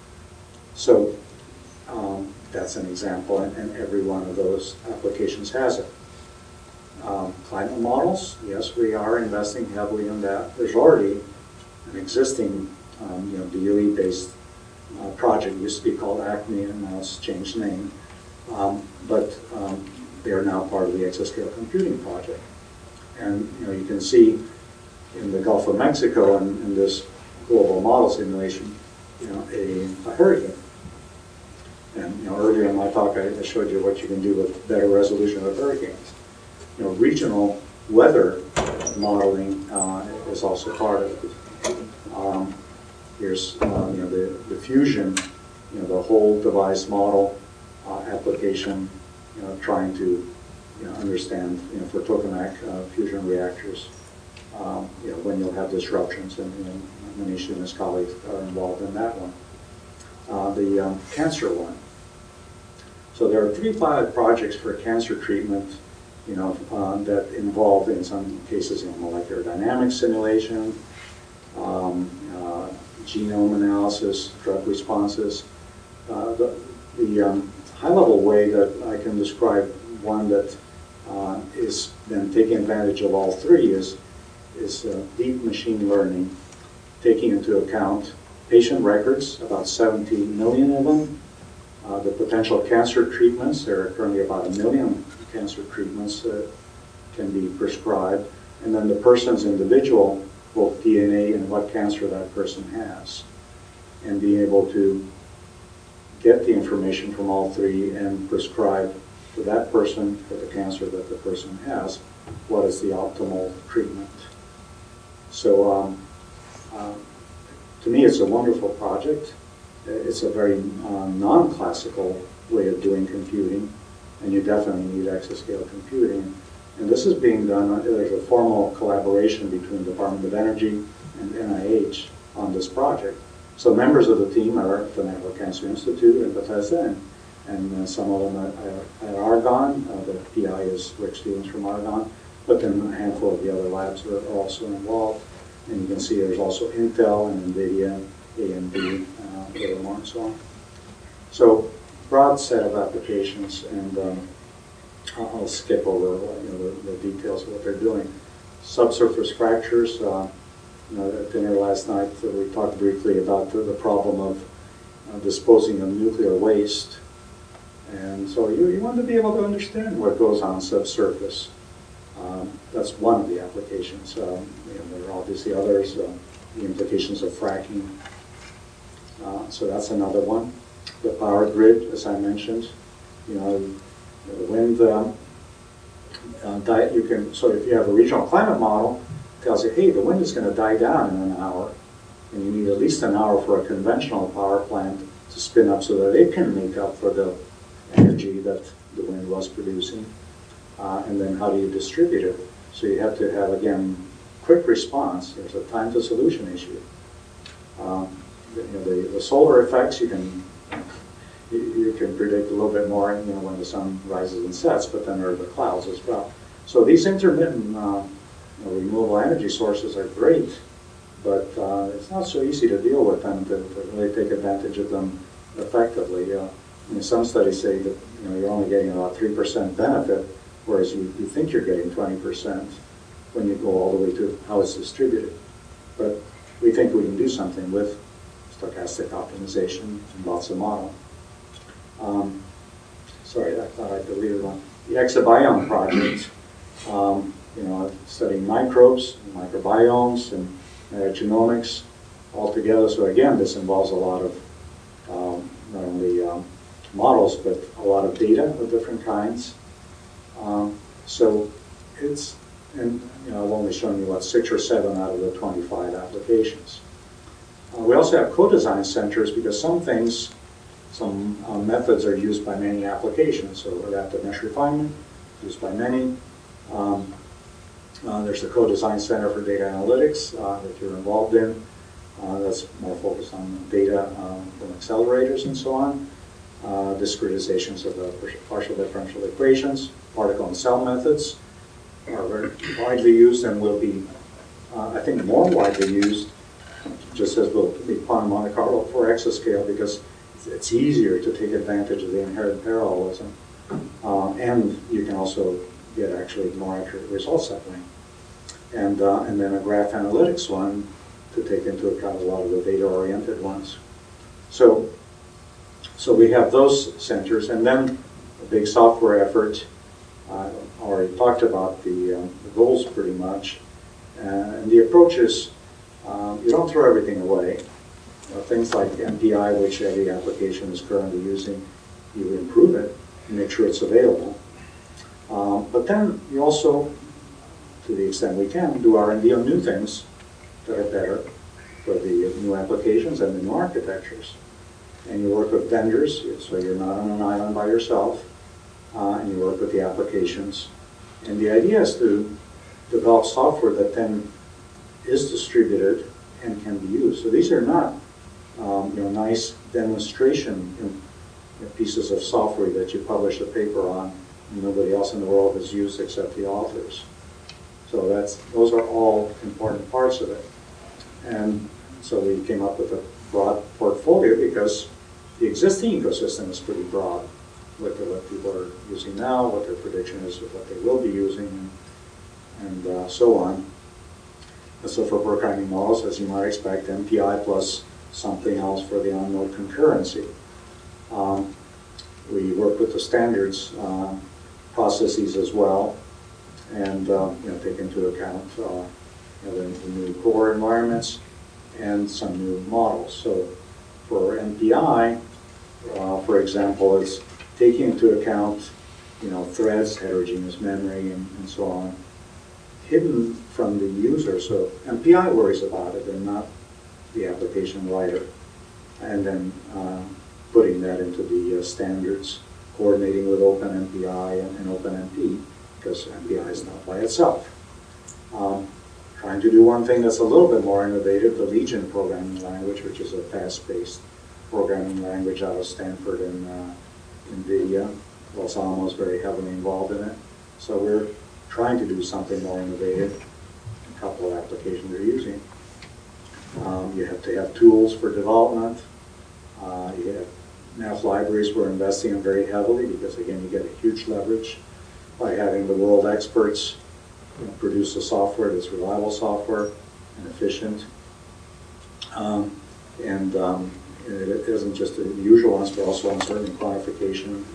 So that's an example, and every one of those applications has it. Climate models, yes, we are investing heavily in that. There's already an existing DOE-based project. It used to be called ACME, and now it's changed name. But they are now part of the Exascale Computing Project. And you can see in the Gulf of Mexico and in this global model simulation, a hurricane. And earlier in my talk, I showed you what you can do with better resolution of hurricanes. Regional weather modeling is also part of it. Here's the fusion, the whole device model application, trying to understand for tokamak fusion reactors, when you'll have disruptions, and Manish and his colleagues are involved in that one. The cancer one. So there are 3 pilot projects for cancer treatment, that involve, in some cases, molecular dynamics simulation, genome analysis, drug responses. The high-level way that I can describe one that is then taking advantage of all 3 is deep machine learning, taking into account patient records, about 70 million of them, the potential cancer treatments. There are currently about 1 million cancer treatments that can be prescribed, and then the person's individual, both DNA and what cancer that person has, and being able to get the information from all 3 and prescribe to that person for the cancer that the person has what is the optimal treatment. So to me, it's a wonderful project. It's a very non-classical way of doing computing, and you definitely need exascale computing. And this is being done, there's a formal collaboration between the Department of Energy and NIH on this project. So members of the team are at the National Cancer Institute in Bethesda, and some of them at Argonne. The PI is Rick Stevens from Argonne, but then a handful of the other labs are also involved. And you can see there's also Intel and NVIDIA, AMD, Livermore, and so on. So broad set of applications, and I'll skip over the details of what they're doing. Subsurface fractures. At dinner last night, we talked briefly about the problem of disposing of nuclear waste. And so you want to be able to understand what goes on subsurface. That's one of the applications. There are obviously others, the implications of fracking. So that's another one. The power grid, as I mentioned, the wind, so if you have a regional climate model, it tells you, hey, the wind is going to die down in an hour, and you need at least an hour for a conventional power plant to spin up so that it can make up for the energy that the wind was producing. And then how do you distribute it? So you have to have, again, quick response. There's a time to solution issue. The solar effects, you can predict a little bit more, when the sun rises and sets, but then there are the clouds as well. So these intermittent renewable energy sources are great, but it's not so easy to deal with them to really take advantage of them effectively. Some studies say that you're only getting about 3% benefit, whereas you think you're getting 20% when you go all the way to how it's distributed. But we think we can do something with stochastic optimization and lots of model. sorry, I thought I deleted one. The Exabiome project, studying microbes, microbiomes, and genomics all together. So again, this involves a lot of not only models, but a lot of data of different kinds. So it's, and I've only shown you, 6 or 7 out of the 25 applications. We also have co-design centers because some methods are used by many applications. So adaptive mesh refinement, used by many. There's the co-design center for data analytics that you're involved in. That's more focused on data from accelerators and so on. Discretizations of the partial differential equations, particle and cell methods are very widely used and will be, I think, more widely used, just as will be quantum Monte Carlo for exascale, because it's easier to take advantage of the inherent parallelism. And you can also get actually more accurate results that way. And then a graph analytics one to take into account a lot of the data-oriented ones. So we have those centers, and then a big software effort. I already talked about the goals pretty much. And the approach is you don't throw everything away. Things like MPI, which every application is currently using, you improve it and make sure it's available. But then you also, to the extent we can, do R&D on new things that are better for the new applications and the new architectures. And you work with vendors, so you're not on an island by yourself, and you work with the applications. And the idea is to develop software that then is distributed and can be used. So these are not nice demonstration pieces of software that you publish a paper on and nobody else in the world has used except the authors. So those are all important parts of it. And so we came up with a broad portfolio because the existing ecosystem is pretty broad. Look at what people are using now, what their prediction is of what they will be using, and so on. And so for Berkheim models, as you might expect, MPI plus something else for the on-node concurrency. We work with the standards processes as well, and take into account the new core environments and some new models. So for MPI, for example, it's taking into account threads, heterogeneous memory, and so on, hidden from the user. So MPI worries about it and not the application writer. And then putting that into the standards, coordinating with OpenMPI and OpenMP, because MPI is not by itself. Trying to do one thing that's a little bit more innovative, the Legion programming language, which is a fast-paced programming language out of Stanford and NVIDIA. Los Alamos is very heavily involved in it. So we're trying to do something more innovative. A couple of applications we're using. You have to have tools for development. You have math libraries we're investing in very heavily because, again, you get a huge leverage by having the world experts produce a software that's reliable software and efficient. It isn't just the usual ones, but also uncertainty quantification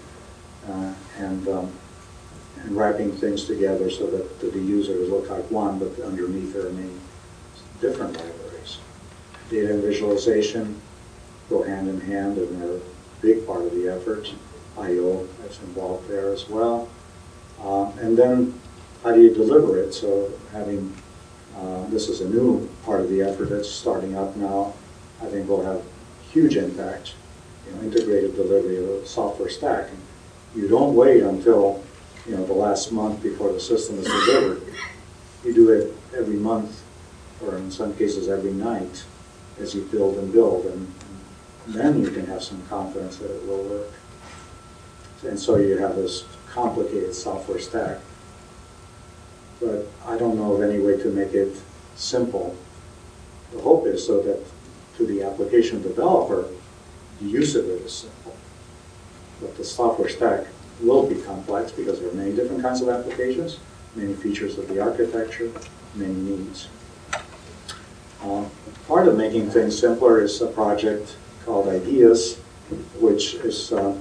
and wrapping things together so that the users look like one, but underneath there are many different libraries. Data and visualization go hand in hand, and they're a big part of the effort. I/O is involved there as well. And then how do you deliver it? So having, this is a new part of the effort that's starting up now, I think will have huge impact, integrated delivery of a software stack. And you don't wait until the last month before the system is delivered. You do it every month, or in some cases every night, as you build and build, and then you can have some confidence that it will work. And so you have this complicated software stack. But I don't know of any way to make it simple. The hope is so that to the application developer, the use of it is simple. But the software stack will be complex because there are many different kinds of applications, many features of the architecture, many needs. Part of making things simpler is a project called IDEAS, which is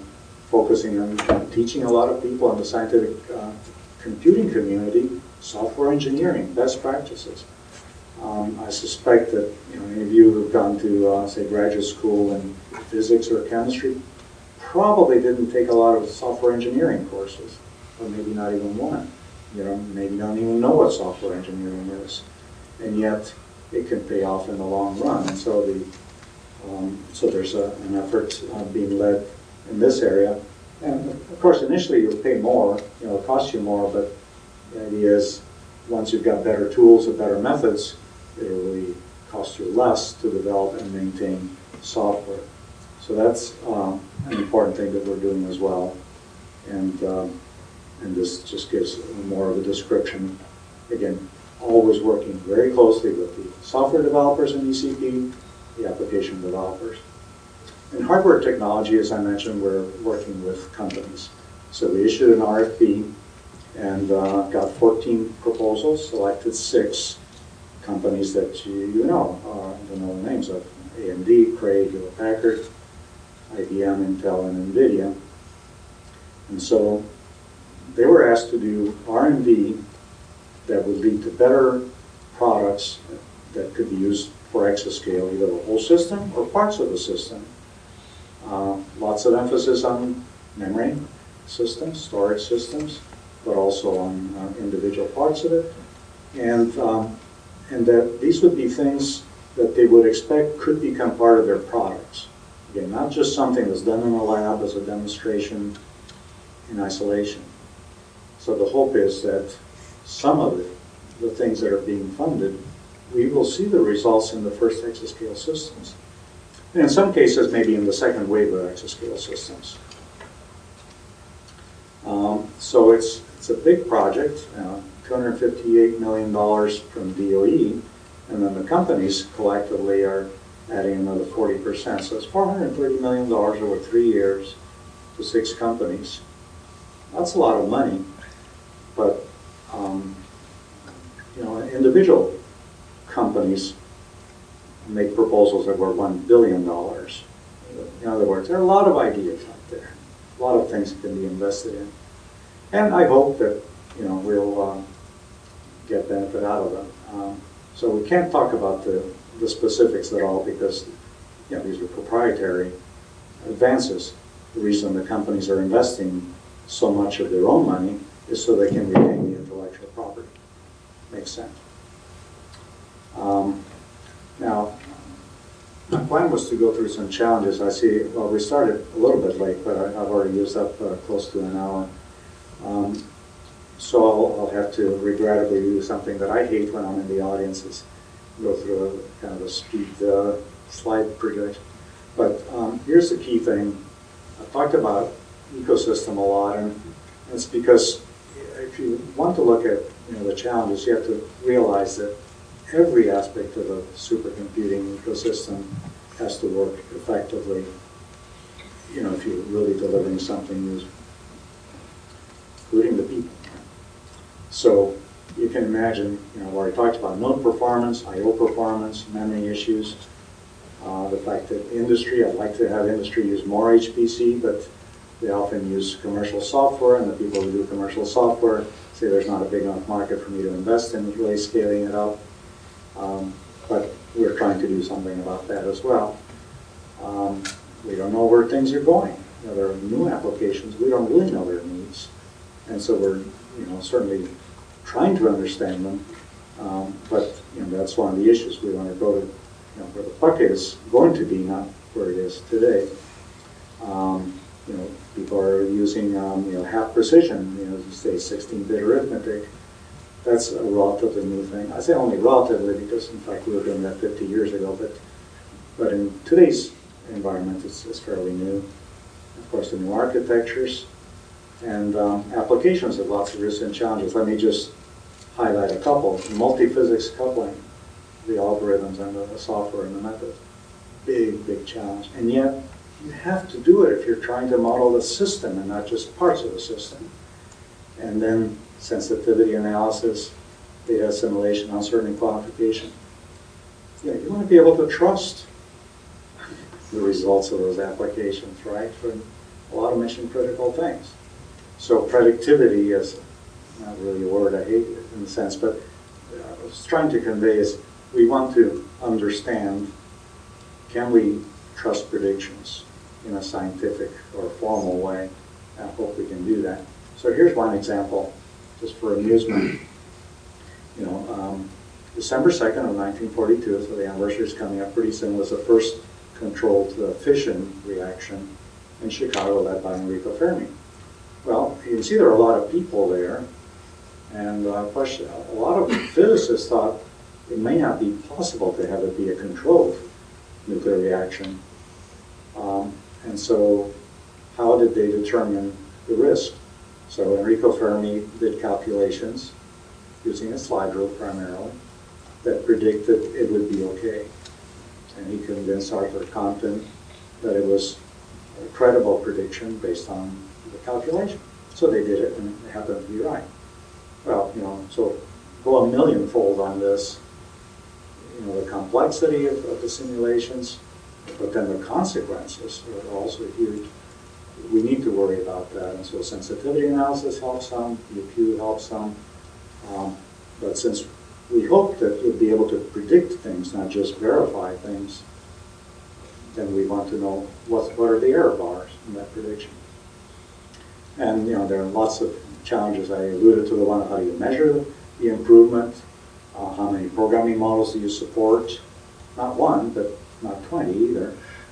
focusing on teaching a lot of people in the scientific computing community software engineering, best practices. I suspect that any of you who've gone to, say, graduate school in physics or chemistry probably didn't take a lot of software engineering courses, or maybe not even one. Maybe don't even know what software engineering is, and yet it can pay off in the long run. And so so there's an effort being led in this area. And of course, initially you'll pay more, it'll cost you more, but the idea is once you've got better tools and better methods, it'll really cost you less to develop and maintain software. So that's an important thing that we're doing as well. And this just gives more of a description. Again, always working very closely with the software developers in ECP, the application developers. In hardware technology, as I mentioned, we're working with companies. So we issued an RFP and got 14 proposals, selected 6 companies that you know. I don't know the names of: AMD, Cray, Hewlett-Packard, IBM, Intel, and NVIDIA. And so they were asked to do R&D that would lead to better products that could be used for exascale, either the whole system or parts of the system. Lots of emphasis on memory systems, storage systems, but also on individual parts of it. And that these would be things that they would expect could become part of their products. Again, not just something that's done in a lab as a demonstration in isolation. So the hope is that some of the things that are being funded, we will see the results in the first exascale systems. And in some cases, maybe in the second wave of exascale systems. So it's a big project, $258 million from DOE, and then the companies collectively are adding another 40%. So it's $430 million over 3 years to 6 companies. That's a lot of money, but individual companies make proposals that were $1 billion. In other words, there are a lot of ideas out there, a lot of things that can be invested in. And I hope that we'll get benefit out of them. So we can't talk about the specifics at all because these are proprietary advances. The reason the companies are investing so much of their own money is so they can retain the intellectual property. Makes sense. Now, my plan was to go through some challenges. I see, well, we started a little bit late, but I've already used up close to an hour. So I'll have to regrettably do something that I hate when I'm in the audience, is go through a kind of a speed slide projection. But here's the key thing. I've talked about ecosystem a lot, and it's because if you want to look at the challenges, you have to realize that every aspect of a supercomputing ecosystem has to work effectively, if you're really delivering something useful, including the people. So you can imagine, where I talked about node performance, I/O performance, memory issues, the fact that industry, I'd like to have industry use more HPC, but they often use commercial software, and the people who do commercial software say there's not a big enough market for me to invest in really scaling it up. But we're trying to do something about that as well. We don't know where things are going. There are new applications. We don't really know their needs. And so we're certainly trying to understand them. But that's one of the issues. We want to go to where the puck is going to be, not where it is today. People are using half precision, you say 16-bit arithmetic. That's a relatively new thing. I say only relatively because, in fact, we were doing that 50 years ago. But in today's environment, it's fairly new. Of course, the new architectures and applications have lots of risks and challenges. Let me just highlight a couple. Multi-physics coupling, the algorithms and the software and the method. Big, big challenge. And yet, you have to do it if you're trying to model the system and not just parts of the system. And then sensitivity analysis, data assimilation, uncertainty quantification. You want to be able to trust the results of those applications, right? a lot of mission critical things. So productivity is not really a word I hate in a sense, but what I was trying to convey is we want to understand, can we trust predictions in a scientific or formal way? I hope we can do that. So here's one example, just for amusement. December 2nd of 1942, so the anniversary is coming up pretty soon, was the first controlled fission reaction in Chicago led by Enrico Fermi. Well, you can see there are a lot of people there, and a lot of physicists thought it may not be possible to have it be a controlled nuclear reaction. And so how did they determine the risk? So Enrico Fermi did calculations using a slide rule primarily that predicted it would be okay. And he convinced Arthur Compton that it was a credible prediction based on the calculation. So they did it, and it happened to be right. Well, so go a millionfold on this, the complexity of the simulations, but then the consequences are also huge. We need to worry about that, and so sensitivity analysis helps some, UQ helps some, but since we hope that you'll be able to predict things, not just verify things, then we want to know what are the error bars in that prediction. And there are lots of challenges. I alluded to the one of how do you measure the improvement, how many programming models do you support, not one, but not 20 either,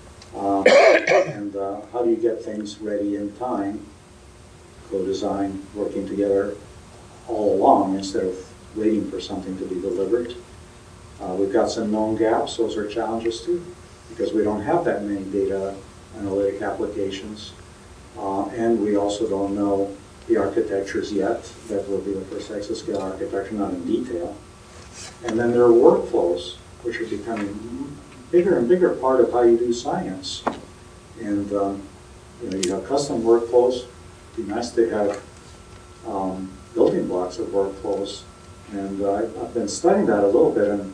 and how do you get things ready in time, co-design, working together all along instead of waiting for something to be delivered. We've got some known gaps. Those are challenges too, because we don't have that many data analytic applications. And we also don't know the architectures yet. That will be the first exascale architecture, not in detail. And then there are workflows, which are becoming bigger and bigger part of how you do science. And you have custom workflows. It'd be nice to have building blocks of workflows. And I've been studying that a little bit, and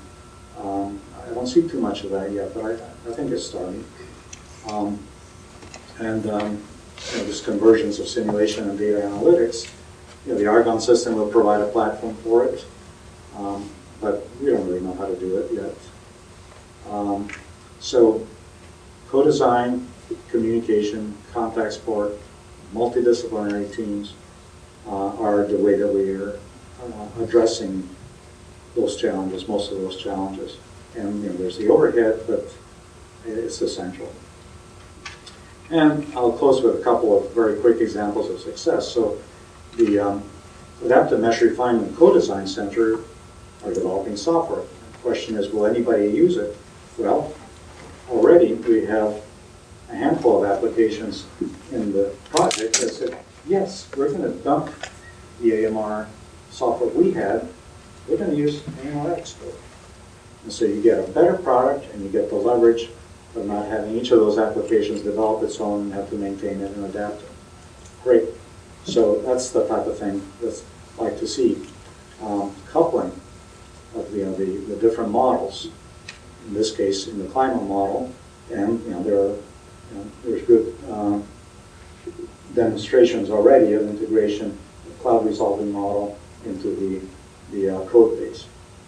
I don't see too much of that yet, but I think it's starting. Just conversions of simulation and data analytics. The Argonne system will provide a platform for it, but we don't really know how to do it yet. So co-design, communication, contact support, multidisciplinary teams are the way that we are addressing those challenges, most of those challenges. And there's the overhead, but it's essential. And I'll close with a couple of very quick examples of success. So the Adaptive Mesh Refinement Co-Design Center are developing software. The question is, will anybody use it? Well, already we have a handful of applications in the project that said, yes, we're going to dump the AMR software we had, we're going to use AMR Expert. And so you get a better product and you get the leverage of not having each of those applications develop its own and have to maintain it and adapt it. Great. So that's the type of thing that's like to see. Coupling of the different models. In this case, in the climate model, and there's good demonstrations already of integration of cloud resolving model into the code base.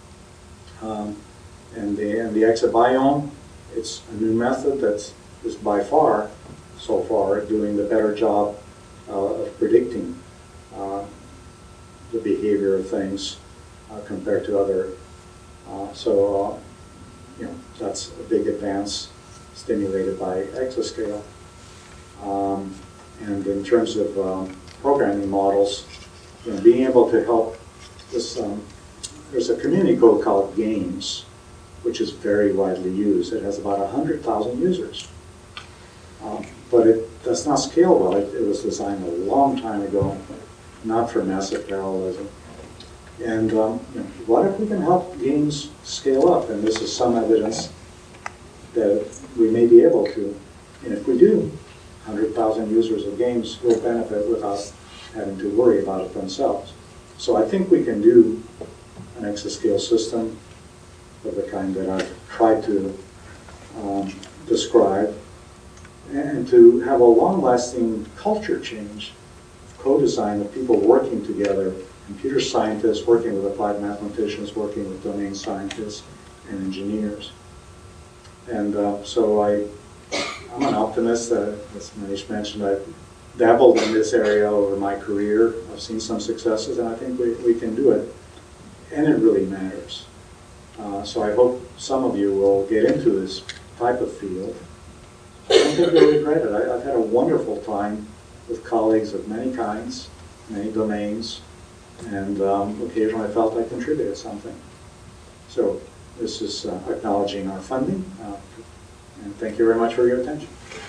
And the exabiome, it's a new method that is by far, so far, doing the better job of predicting the behavior of things compared to other. That's a big advance stimulated by exascale. And in terms of programming models, being able to help this, there's a community code called GAMES, which is very widely used. It has about 100,000 users. But it does not scale well. It was designed a long time ago, not for massive parallelism. And what if we can help games scale up? And this is some evidence that we may be able to. And if we do, 100,000 users of games will benefit without having to worry about it themselves. So I think we can do an exascale system of the kind that I've tried to describe, and and to have a long-lasting culture change, co-design of people working together, computer scientists working with applied mathematicians, working with domain scientists and engineers. And so I'm an optimist. As Manish mentioned, I've dabbled in this area over my career. I've seen some successes, and I think we can do it. And it really matters. So I hope some of you will get into this type of field. I don't think you'll regret it. I've had a wonderful time with colleagues of many kinds, many domains, and occasionally I felt I contributed something. So this is acknowledging our funding, and thank you very much for your attention.